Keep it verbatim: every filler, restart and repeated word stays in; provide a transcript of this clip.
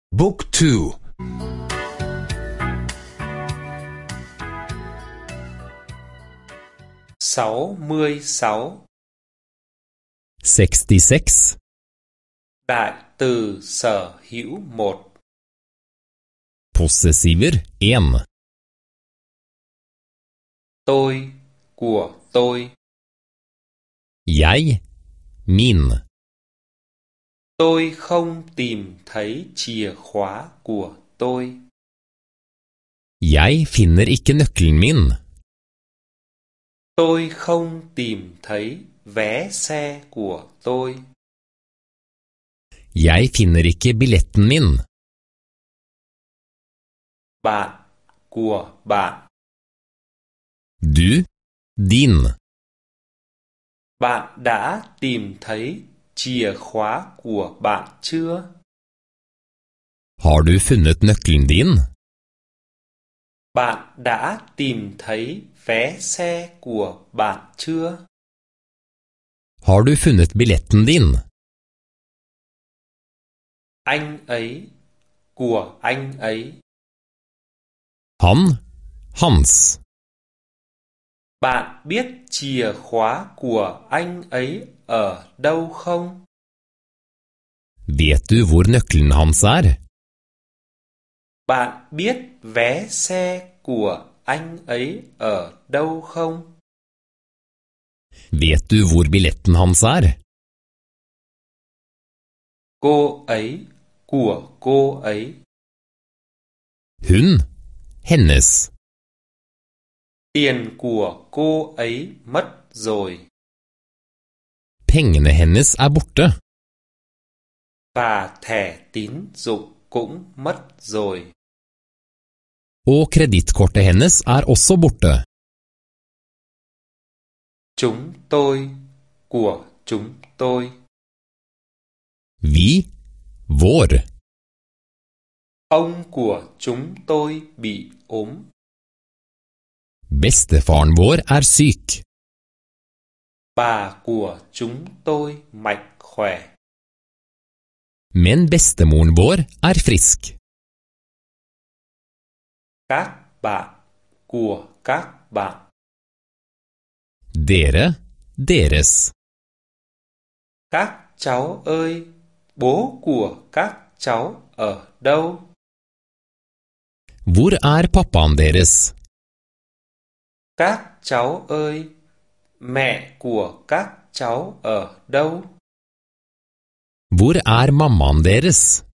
Book two. sáu mươi sáu. sekstiseks. Đại từ sở hữu một. Possessiver én. Tôi, của tôi. Jeg, min. Tôi không tìm thấy chìa khóa của tôi. Jeg finner ikke nøkkelen min. Tôi không tìm thấy vé xe của tôi. Jeg finner ikke billetten min. Bạn, của bạn. Du, din. Bạn đã tìm thấy chìa khóa của bạn chưa? Har du funnet nøkkelen din? Bạn đã tìm thấy vé xe của bạn chưa? Har du funnet billetten din? Anh ấy, của anh ấy. Han, hans. Bạn biết chìa khóa của anh ấy ở đâu không? Vet du hvor nøkkelen hans er? Bạn biết vé xe của anh ấy ở đâu không? Vet du hvor billetten hans er? Cô ấy, của cô ấy. Hun, hennes. Tiền của cô ấy mất rồi. Pengene hennes er borte. Và thẻ tín dụng cũng mất rồi. Og kredittkortet hennes er også borte. Chúng tôi, của chúng tôi. Vi, vår. Ông của chúng tôi bị ốm. Bestefaren vår er syk. Bà của chúng tôi mạnh khỏe. Men bestemoren vår er frisk. Các bạn, của các bạn. Dere, deres. Các cháu ơi, bố của các cháu ở đâu? Hvor er pappaen deres? Các cháu ơi, mẹ của các cháu ở đâu? Hvor er mammaen deres?